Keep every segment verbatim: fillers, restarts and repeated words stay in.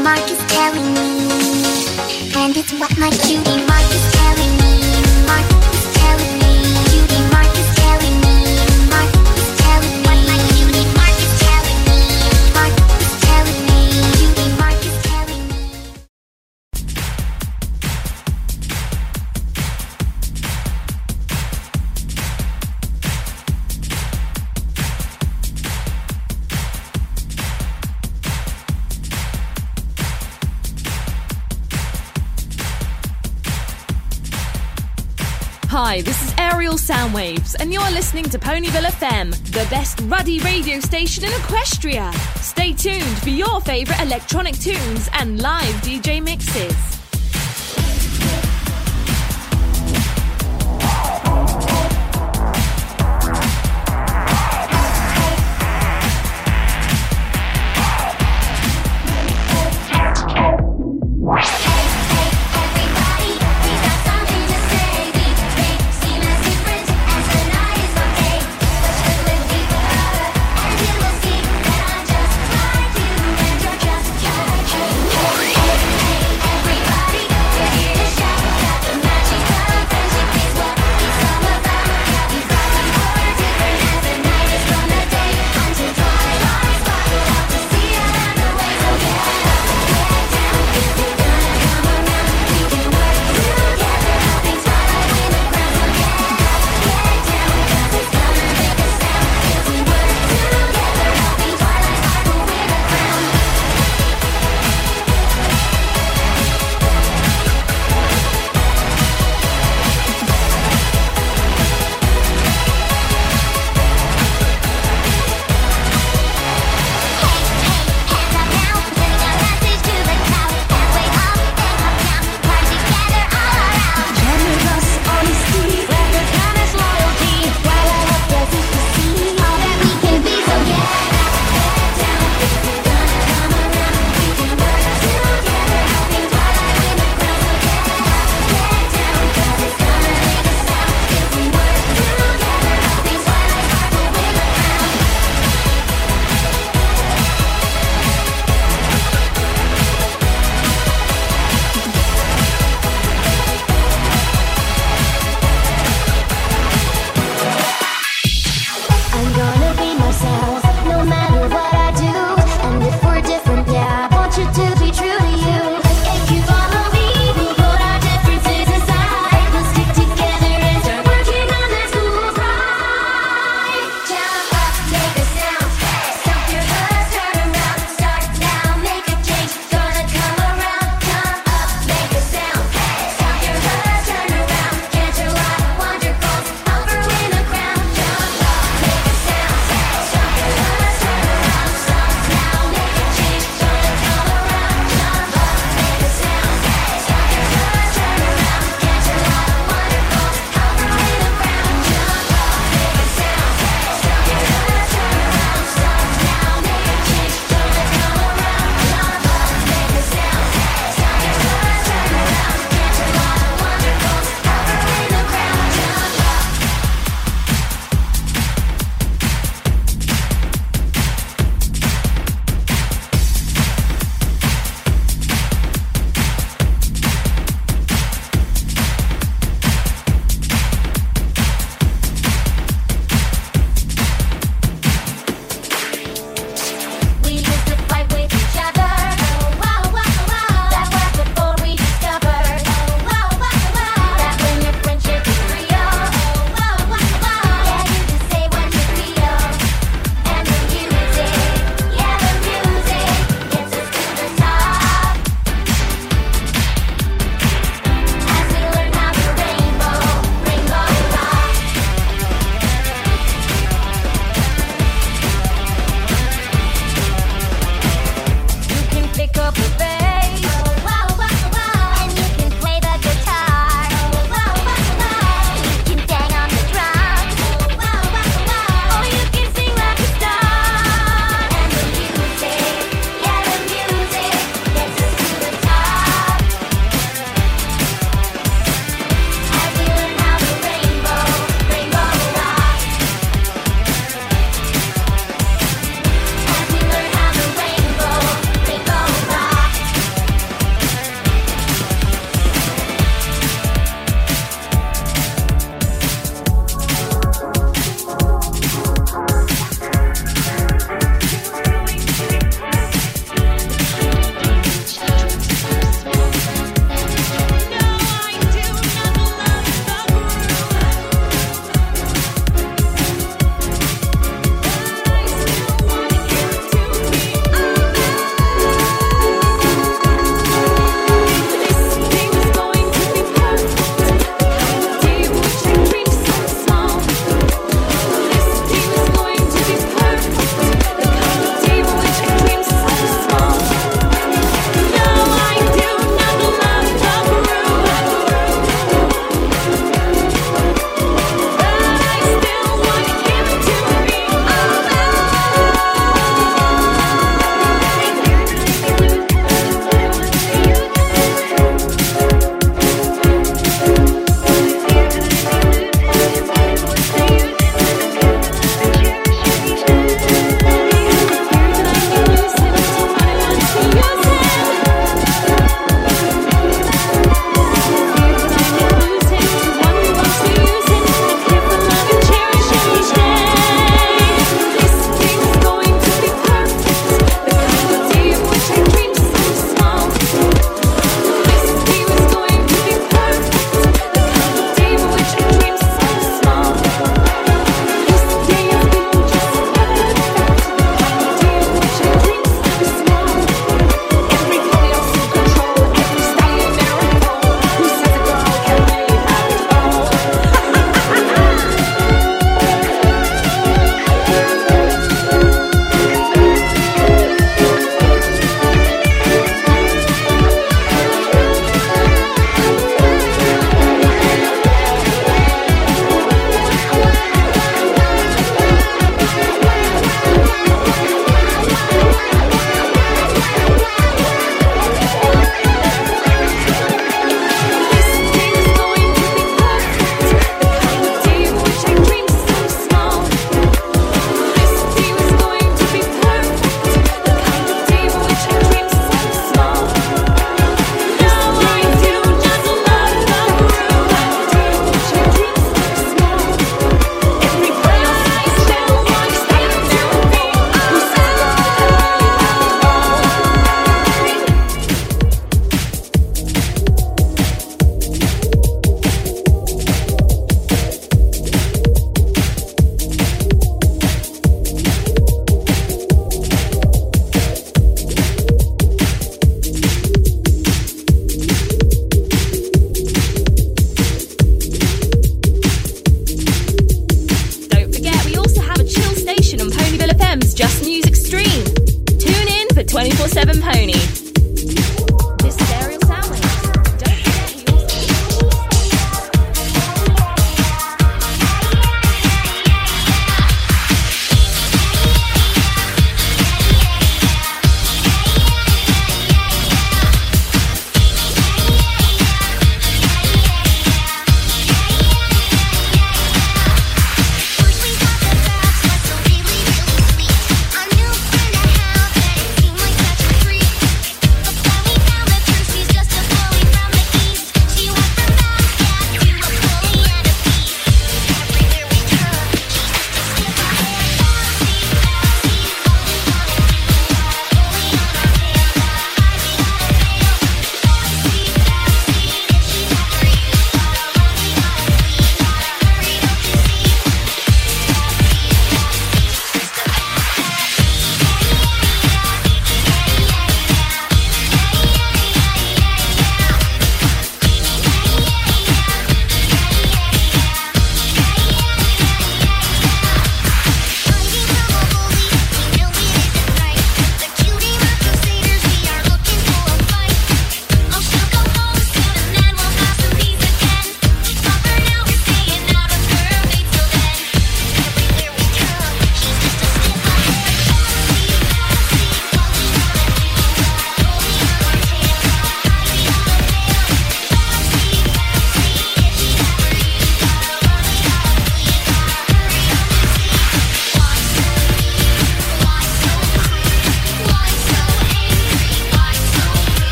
Mark is telling me, and it's what my cutie Mark is telling me. Mark is telling me, cutie Mark is telling me. Mark is telling me what my cutie Mark is telling me. Mark is telling me, cutie Mark is telling me. Hi, this is Aerial Soundwaves, and you're listening to Ponyville F M, the best ruddy radio station in Equestria. Stay tuned for your favourite electronic tunes and live D J mixes. Everybody for twenty-four seven Pony. This is Aerial Soundwaves. Don't forget who you're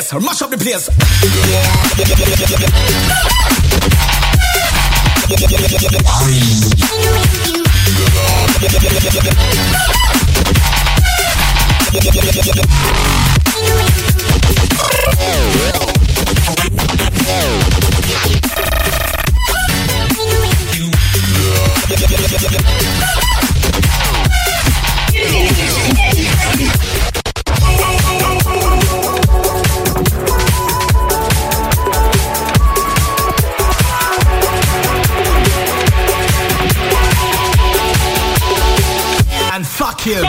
bass, mash up the place. And fuck you.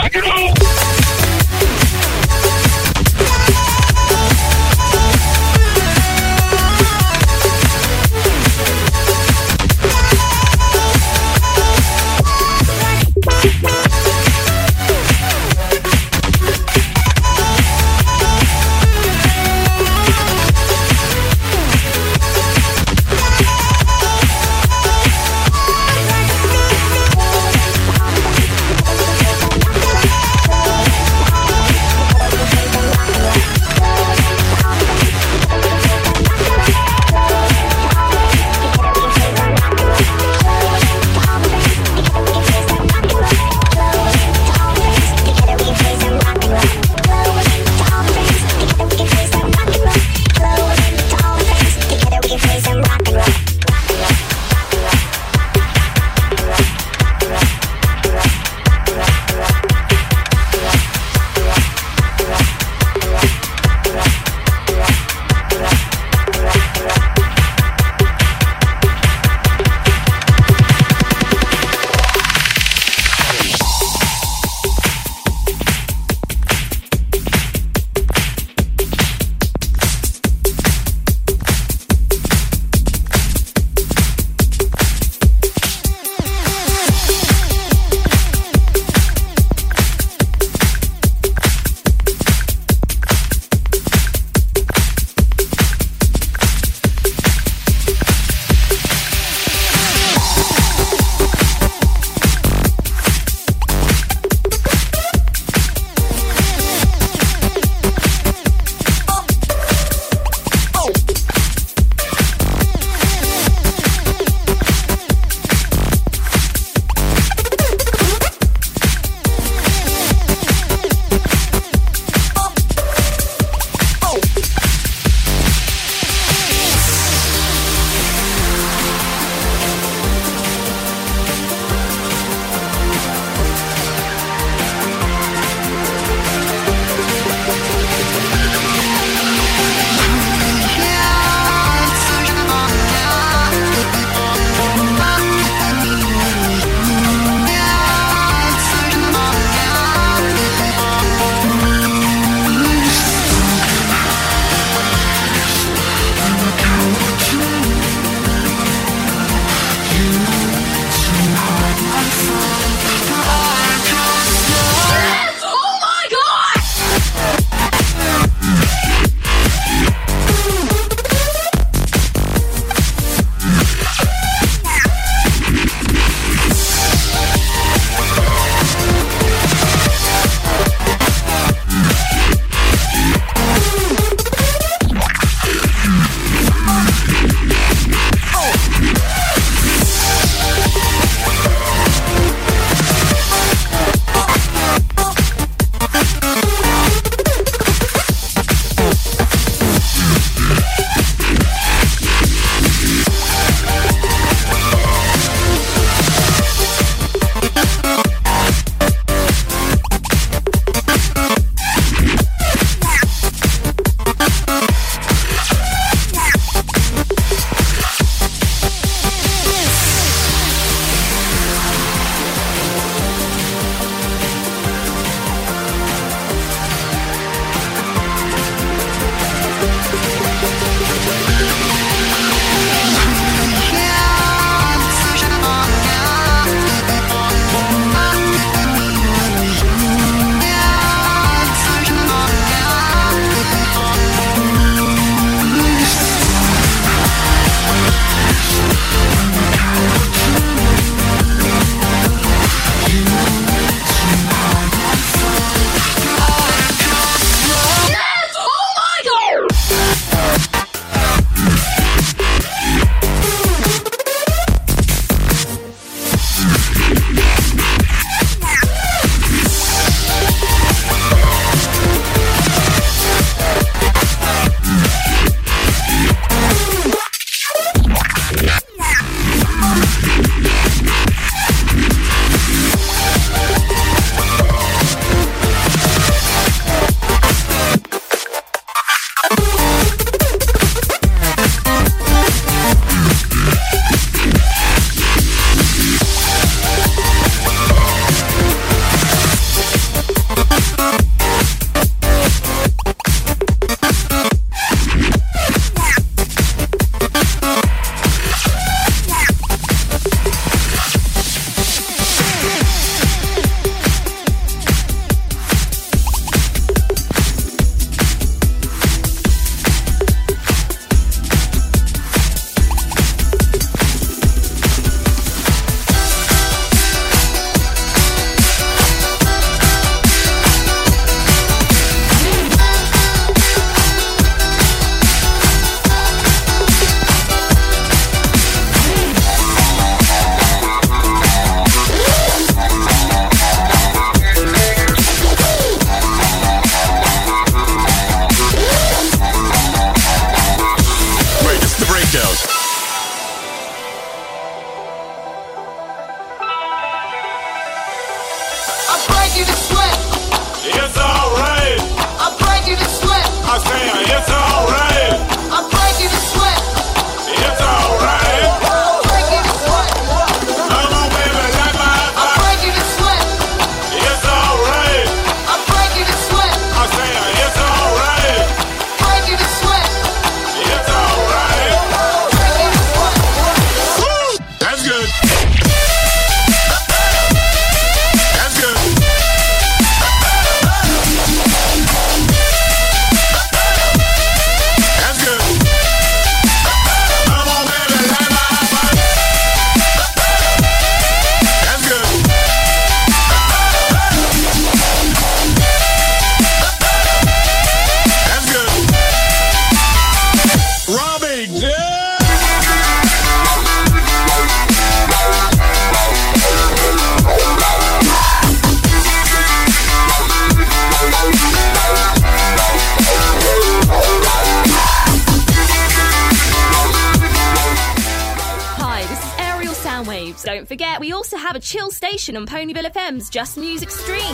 Soundwaves. Don't forget, we also have a chill station on Ponyville F M's Just Music stream.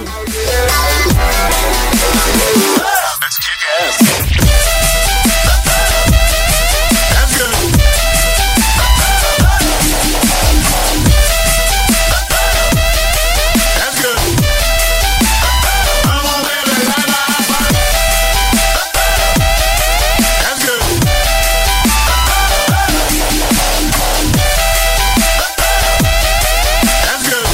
Let's kick ass. That's good. That's good. Come on, baby, la, la, la. That's good. That's good.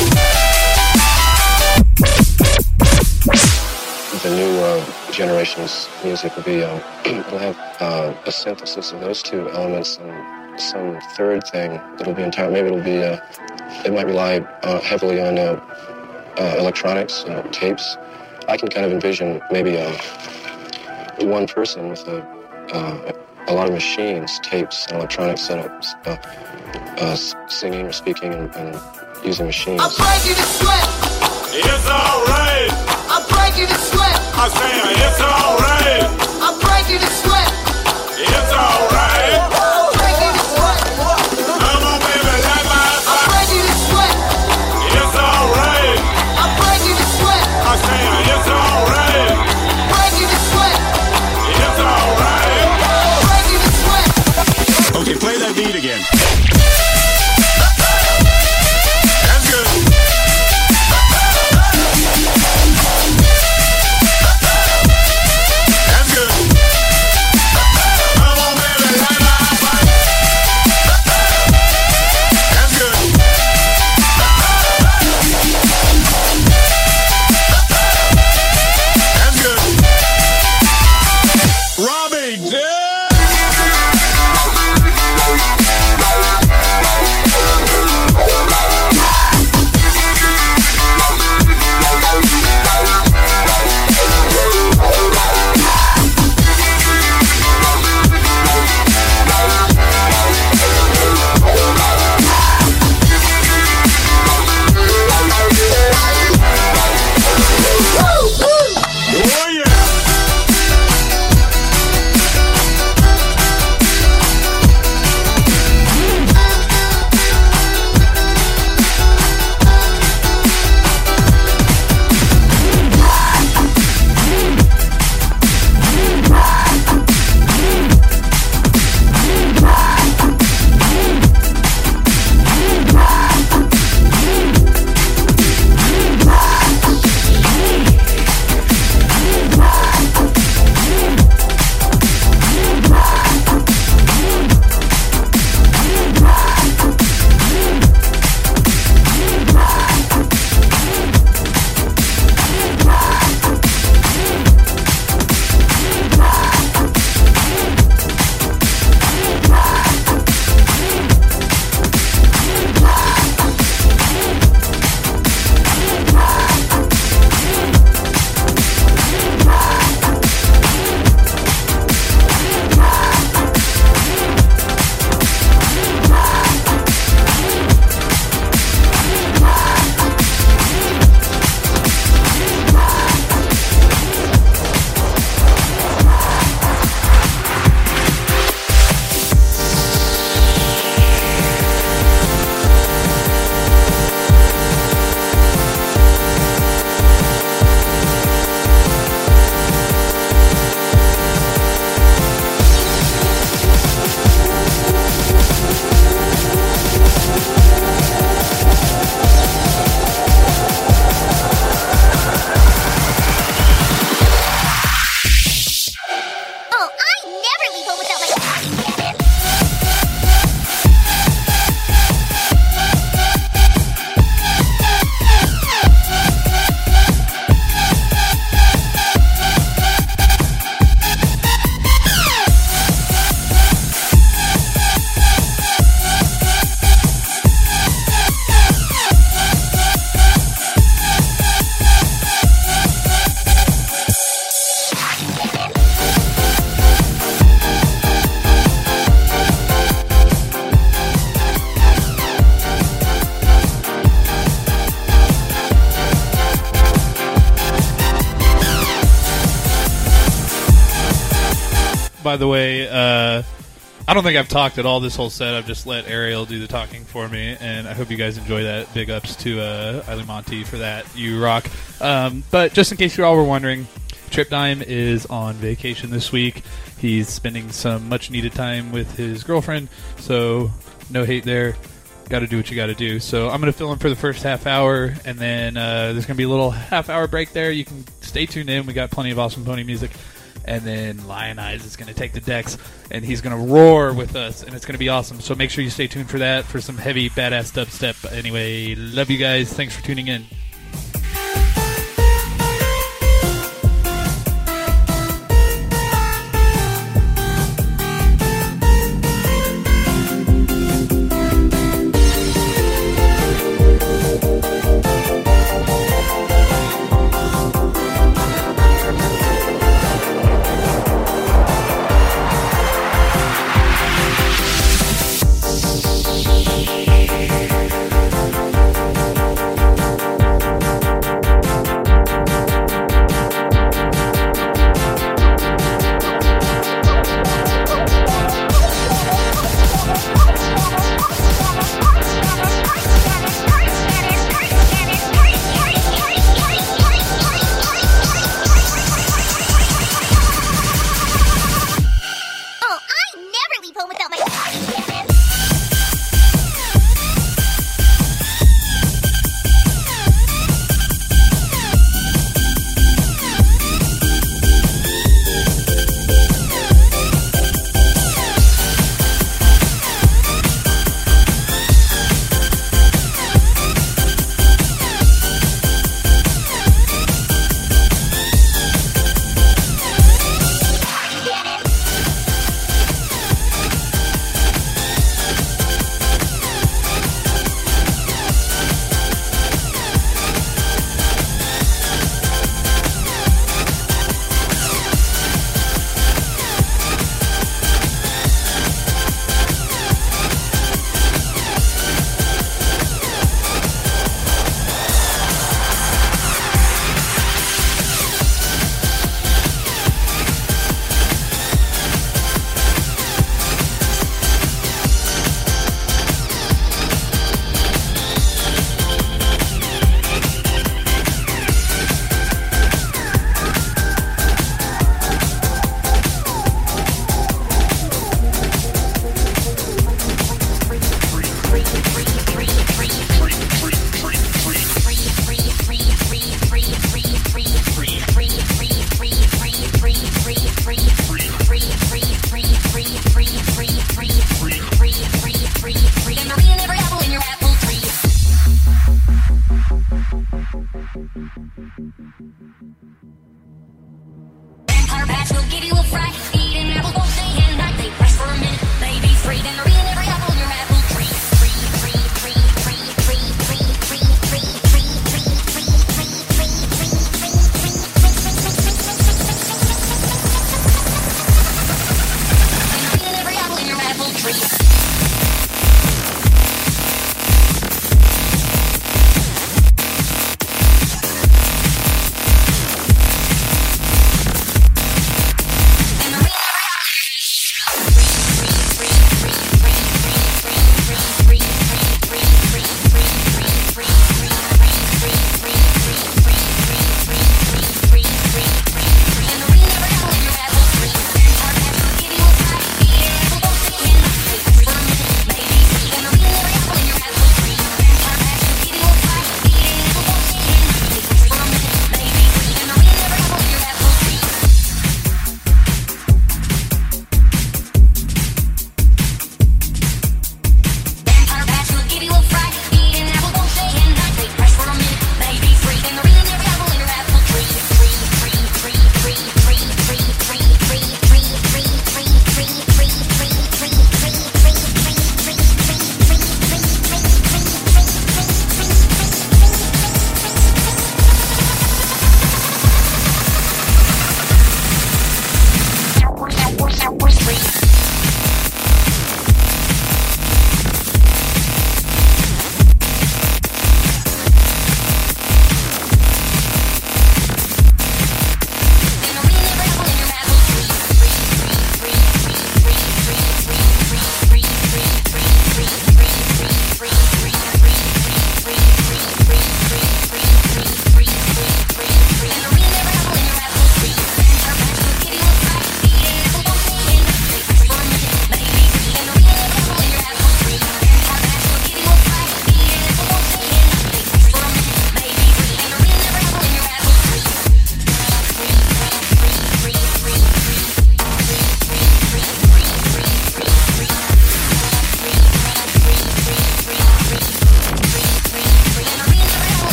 The new uh, generation's music will be, um, it'll have uh, a synthesis of those two elements and some third thing that'll be entire. Maybe it'll be, uh, it might rely uh, heavily on uh, uh, electronics, you know, tapes. I can kind of envision maybe uh, one person with a, uh, a lot of machines, tapes, and electronic setups, uh, uh, singing or speaking and, and using machines. I'm breaking the sweat. It's alright. I'm breaking the sweat. I say it's alright. I'm breaking the sweat. It's alright. I'm breaking the sweat. Come on, baby, let my I'm breaking the sweat. It's alright. I'm breaking the sweat. I say it's alright. Breaking the sweat. It's alright. Breaking the sweat. Okay, play that beat again. That's good. That's good. Come on, baby, la, la, la. That's good. That's good. Robbie, yeah. Oh yeah. Oh, I never leave home without my pajamas. By the way, uh, I don't think I've talked at all this whole set. I've just let Ariel do the talking for me, and I hope you guys enjoy that. Big ups to uh, Eileen Monty for that. You rock. Um, but just in case you all were wondering, Trip Dime is on vacation this week. He's spending some much-needed time with his girlfriend, so no hate there. Got to do what you got to do. So I'm going to fill in for the first half hour, and then uh, there's going to be a little half-hour break there. You can stay tuned in. We got plenty of awesome pony music. And then Lion Eyes is going to take the decks, and he's going to roar with us, and it's going to be awesome. So make sure you stay tuned for that, for some heavy, badass dubstep. Anyway, love you guys. Thanks for tuning in.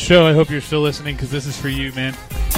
show. I hope you're still listening because this is for you, man.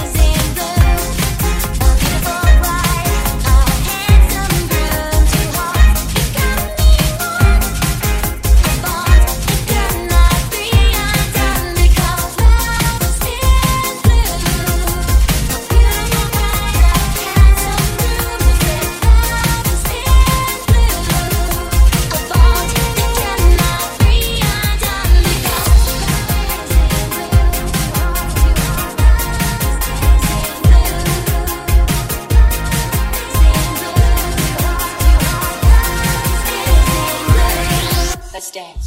Let's dance.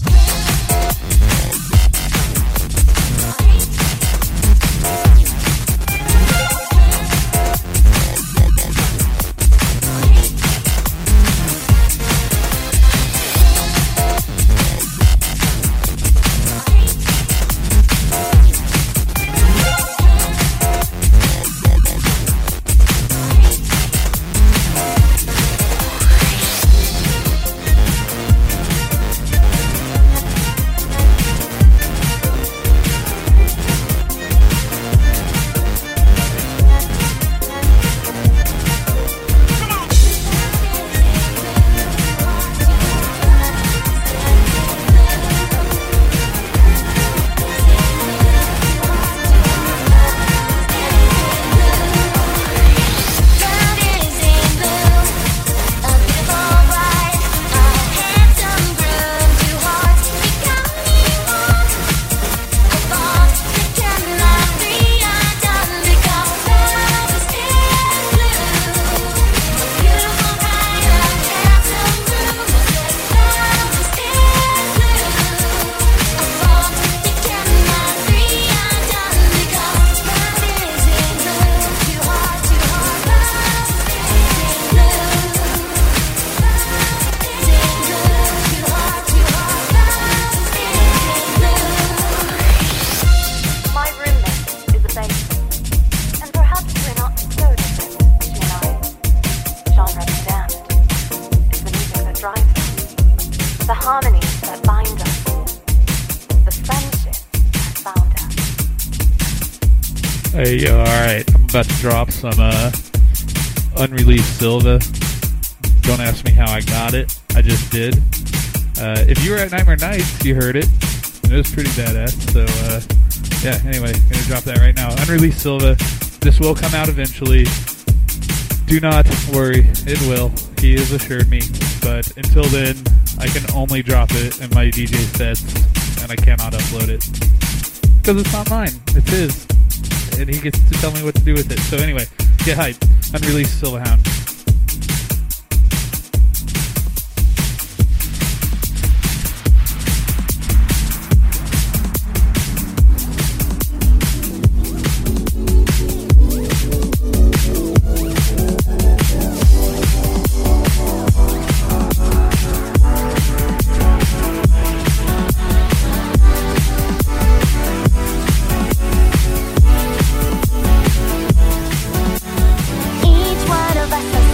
Hey, yo, alright. I'm about to drop some uh, unreleased Silva. Don't ask me how I got it. I just did. Uh, if you were at Nightmare Nights, you heard it. And it was pretty badass. So, uh, yeah, anyway, gonna drop that right now. Unreleased Silva. This will come out eventually. Do not worry. It will. He has assured me. But until then, I can only drop it in my D J sets, and I cannot upload it. Because it's not mine. It's his. And he gets to tell me what to do with it. So anyway, get hype. Unreleased Silverhound. Each one of us has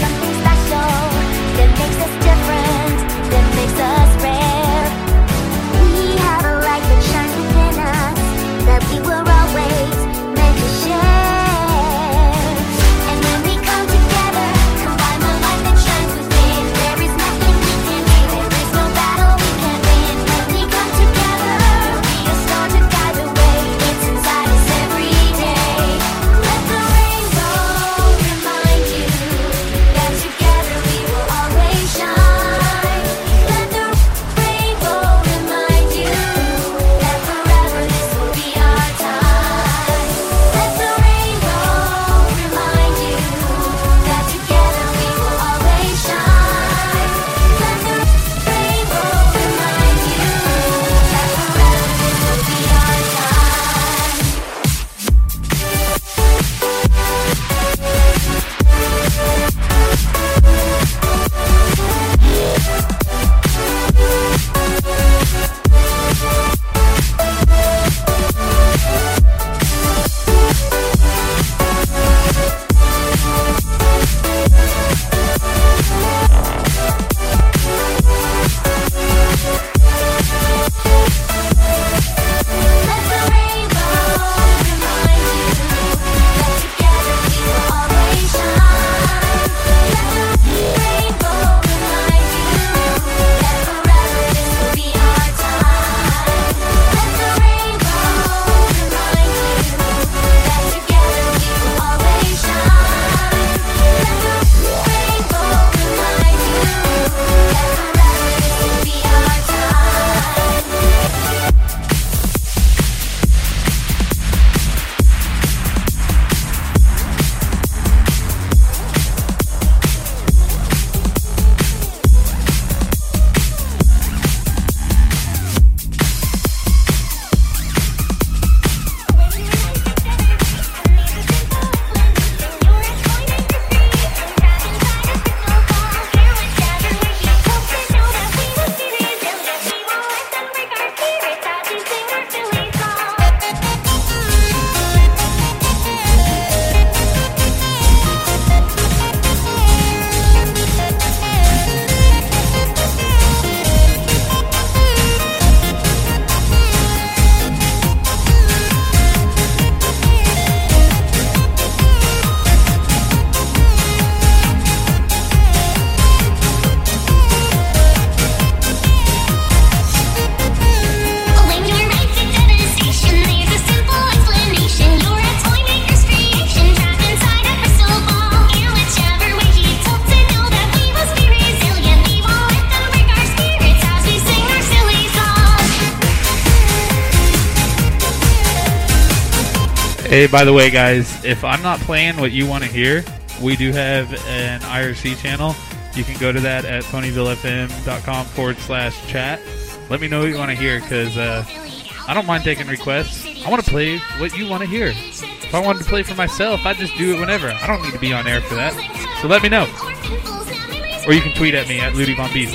Hey, by the way, guys, if I'm not playing what you want to hear, we do have an I R C channel. You can go to that at ponyvillefm.com forward slash chat. Let me know what you want to hear, because uh, I don't mind taking requests. I want to play what you want to hear. If I wanted to play for myself, I'd just do it whenever. I don't need to be on air for that. So let me know. Or you can tweet at me at Ludi Von Beast.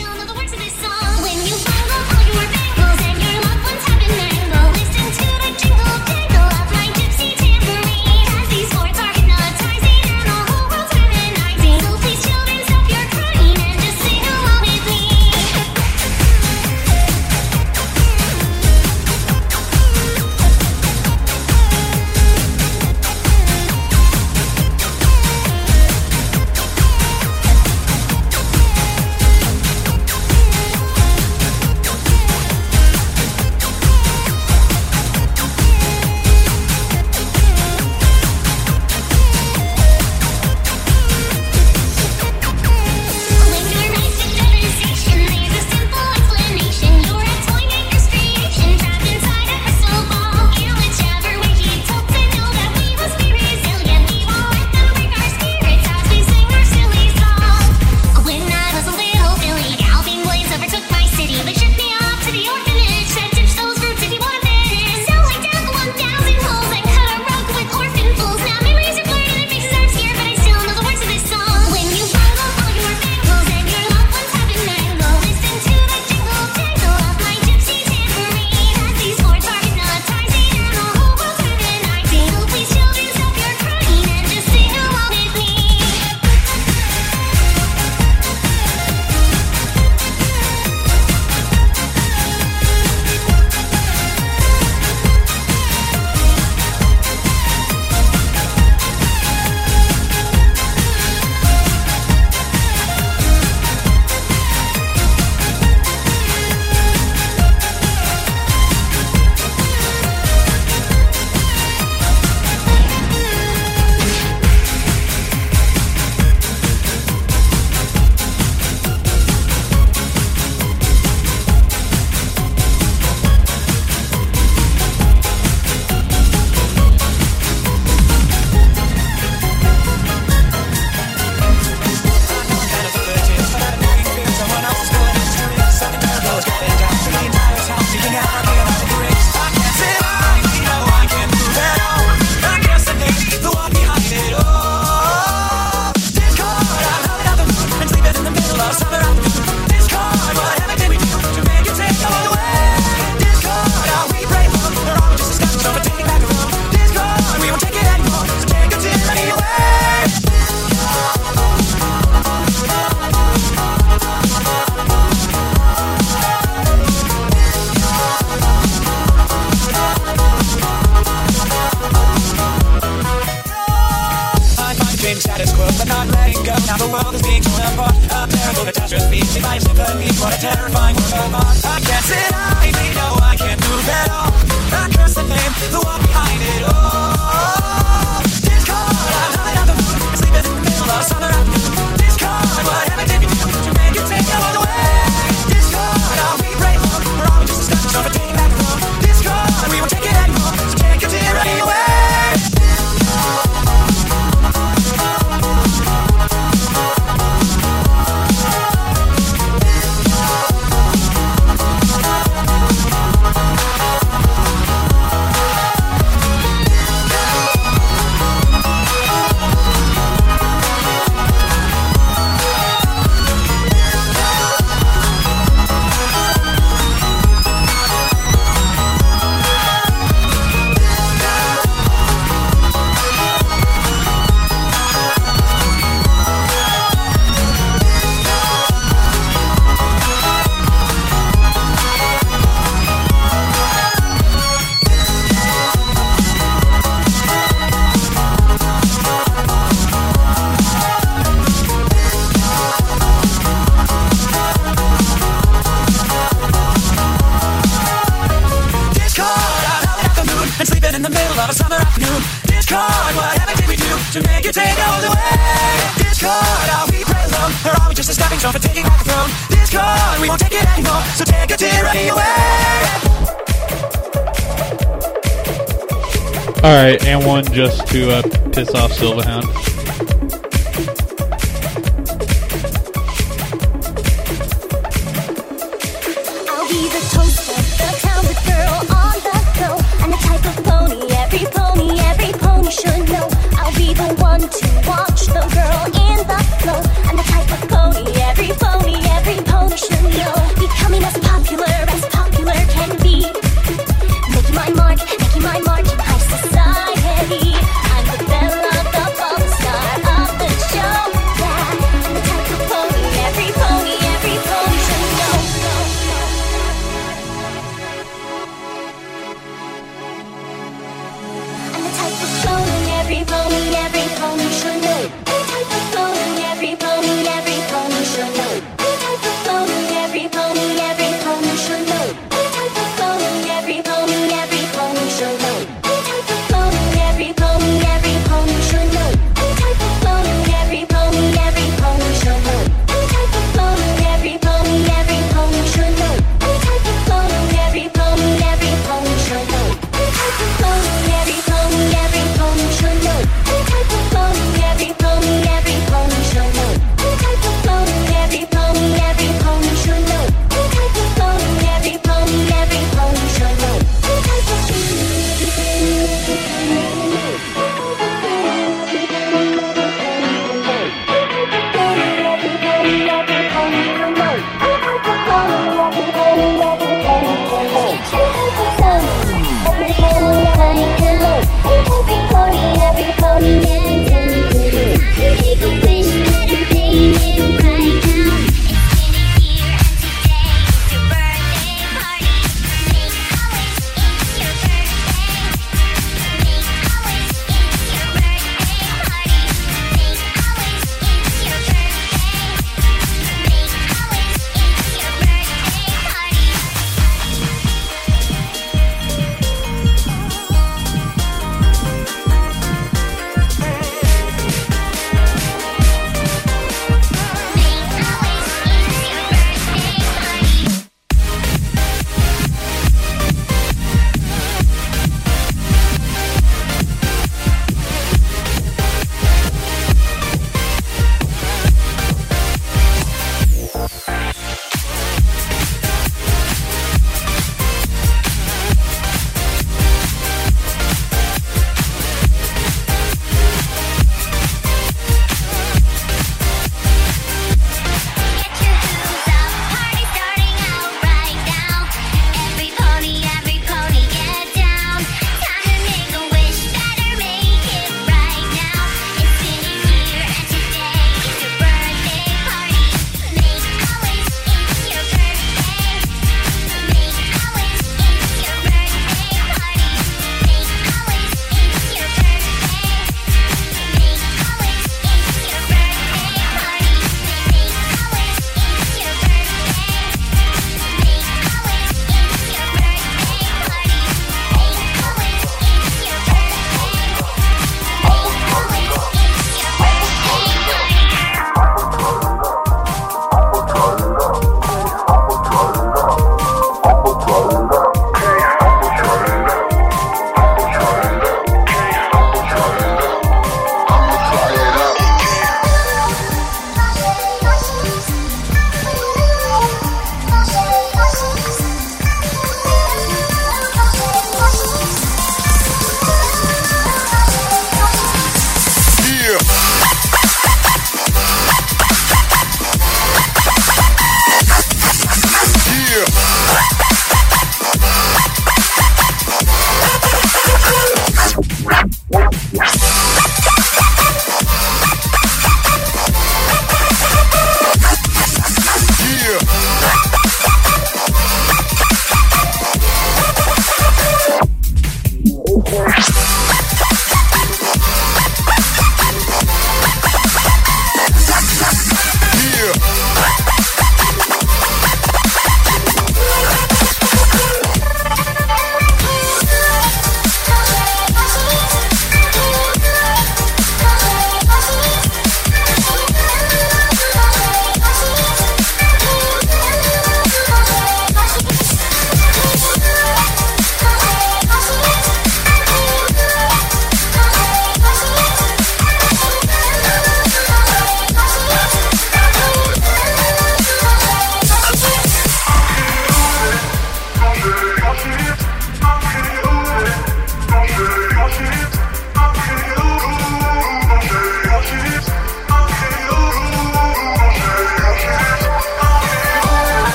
Alright, and one just to uh, piss off Silverhound. I'll be the toaster, the talented girl on the go. I'm the type of pony, every pony, every pony should know. I'll be the one to watch the girl in the flow. I'm the type of pony, every pony, every pony should know. Becoming as popular as popular can be. Making my mark, making my mark in high society. I'm the belle of the ball, star of the show. Yeah, I'm the type of pony, every pony, every pony should know. I'm the type of pony, every pony, every pony should know. I'm the type of pony, every pony, every pony.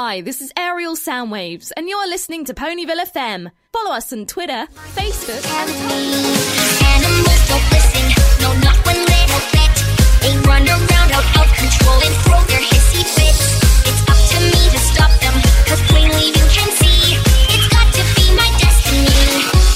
Hi, this is Ariel Soundwaves, and you're listening to Ponyville F M. Follow us on Twitter, Facebook, and Animals go